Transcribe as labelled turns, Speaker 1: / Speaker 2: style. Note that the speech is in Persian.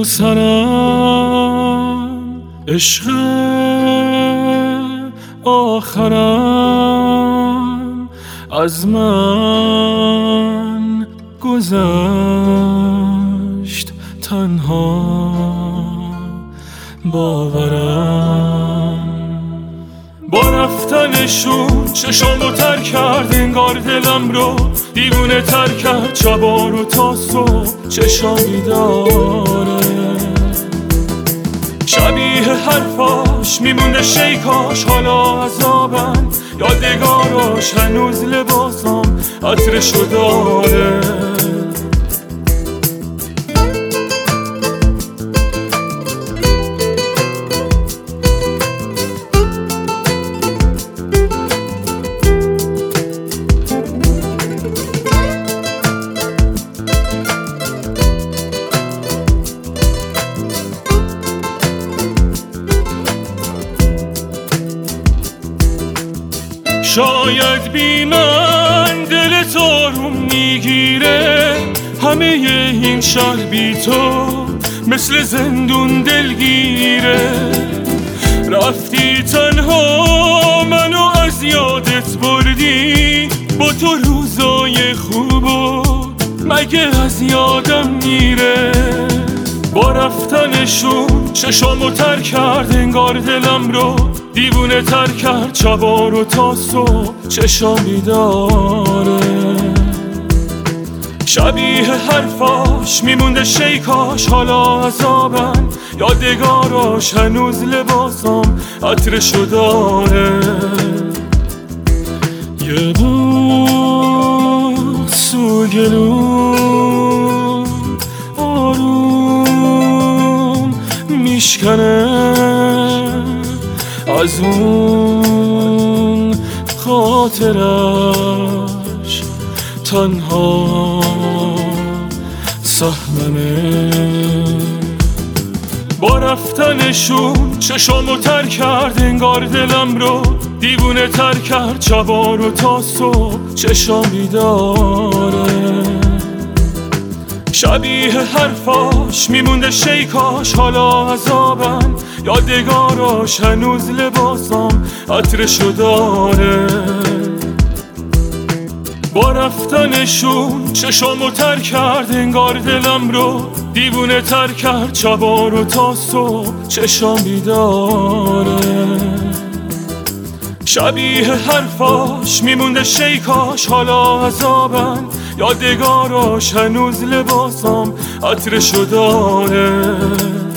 Speaker 1: سوسنم عشق آخرم از من گذشت تنها باورم. با رفتنشون چشامو تر کرد، انگار دلم رو دیوونه تر کرد. شبا رو تا صبح چشام بیداره، شبیه حرفاش میمونه شیکاش. حالا عذابم یادگاراش، هنوز لباسم عطرشو داره. شاید بی من دلت آروم میگیره، همه این شهر بی تو مثل زندون دلگیره. رفتی تنها منو از یادت بردی، با تو روزای خوبو مگه از یادم میره. با رفتنشون چشامو تر کرد، انگار دلم رو دیوونه تر کرد. شبا رو تا صبح چشام بیداره، شبیه حرفاش میمونده شیکاش. حالا عذابم یادگاراش، هنوز لباسم عطرشو داره. یه بود سو گلو آروم میشکنه از اون خاطرش، تنها سهممه. با رفتنشون چشامو تر کرد، انگار دلم رو دیوونه تر کرد. شبا رو تا صبح چشام بیداره، شبیه حرفاش میمونده شیکاش. حالا عذابم یادگاراش، هنوز لباسم عطرشو داره. با رفتنشون چشامو تر کرد، انگار دلم رو دیوونه تر کرد. شبا رو تا صبح چشام بیداره، شبیه حرفاش میمونده شیکاش. حالا عذابم یادگاراش، هنوز لباسم عطرشو داره.